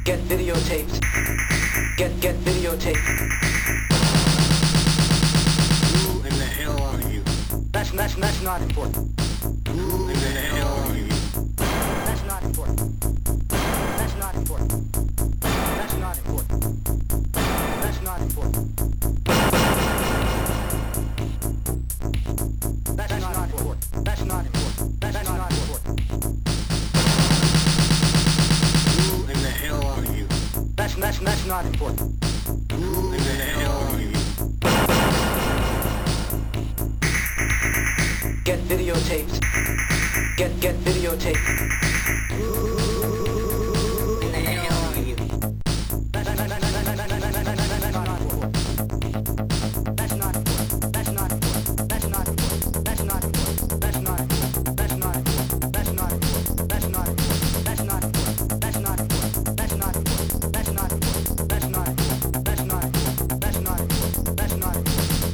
Get videotaped. Get videotaped. Who in the hell are you? That's not important. Who in the hell are you? That's not important. That's not important. That's not important. That's not important. That's not important. That's not important. That's not important. Who in the hell are you? That's not important. Who in the hell are you? Get videotaped. Get videotaped. Who in the hell are you? That's not important. That's not important. That's not important. That's not important. That's not important. That's not important. That's not important. That's not important. That's not important. That's not important. That's not important. That's not important. That's not important. That's not important. That's not important. That's not important. That's not important.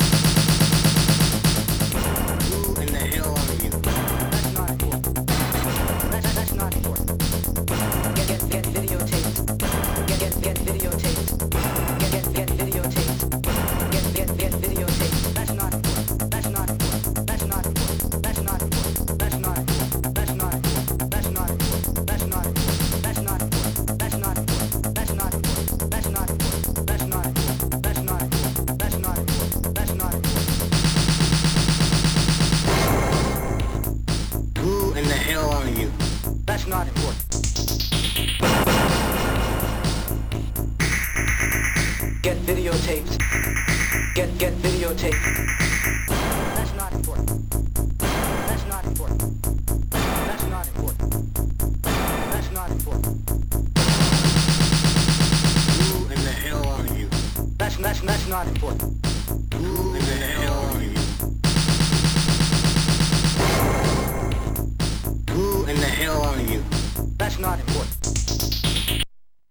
Who in the hell are you? That's not important. That's not important. Get videotaped. Get videotaped. Get videotaped. Get videotaped. That's not important. That's not important. That's not important. That's not important. That's not important. That's not important. That's not important. That's not important. That's not important. That's not important. That's not important. That's not important. That's not important. That's not important. That's not important. That's not important. Who in the hell are you? That's not important. Get videotaped. Get videotaped. That's not important. That's not important. That's not important. That's not important. Who in the hell are you? That's not important. Who in the hell